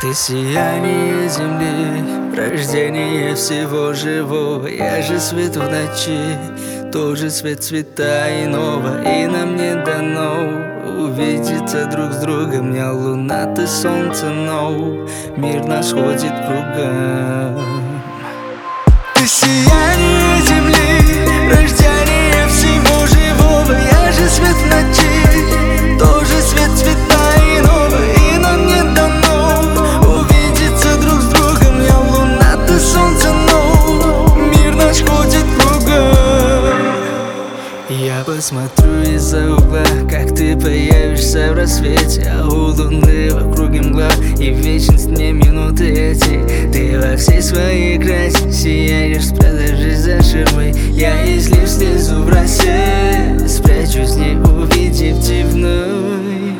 Ты сияние земли, рождение всего живого. Я же свет в ночи, тоже свет цвета иного. И нам не дано увидеться друг с другом. Я луна, ты солнце, но мир наш ходит кругом. Ты сияние земли, рождение всего живого. Я же свет в ночи, тоже свет цвета иного. И нам не дано увидеться друг с другом. Я луна, ты солнце, но мир наш ходит кругом. Я посмотрю из-за угла, как ты появишься в рассвете, а у луны в округе мгла, и в вечность мне минуты эти. Ты во всей своей красе сияешь, спрятавшись за ширмой. Я излив слезу в росе, спрячусь, не увидев дивной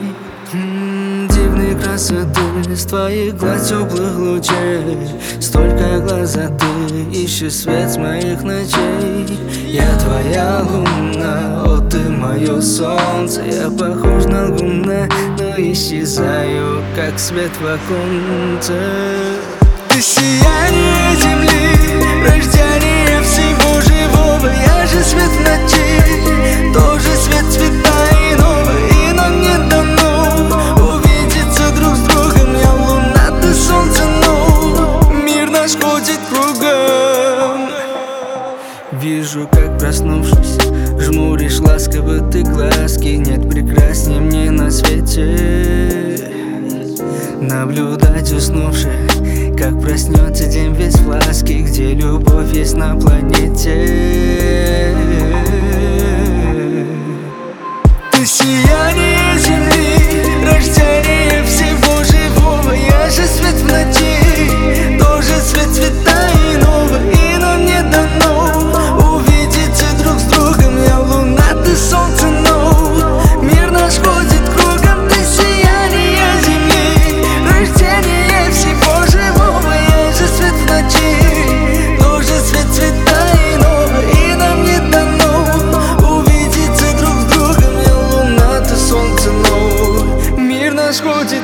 красоты с твоих глаз теплых лучей. Столько глазоты, ищешь свет с моих ночей. Я твоя луна, о ты мое солнце. Я похож на лгуна, но исчезаю, как свет в оконце. Ты сияние земли, рождение всего живого. Я же свет в ночи, тоже свет цвета иного. И нам не дано увидеться друг с другом. Я луна, ты солнце, но мир наш ходит кругом. Вижу, как проснувшись, жмуришь ласково ты глазки. Нет прекрасней мне на свете наблюдать уснувших, как проснется день весь в ласке, где любовь есть на планете. Ты сияние земли, рождение всего живого. Я же свет в ночи, тоже свет цвета иного. И нам не дано увидеться друг с другом. Я луна, ты солнце, но мир наш ходит кругом. Ты сияние земли, рождение всего живого. Я же свет в ночи, тоже свет цвета иного. И нам не дано увидеться друг с другом. Я луна, ты солнце, но мир наш ходит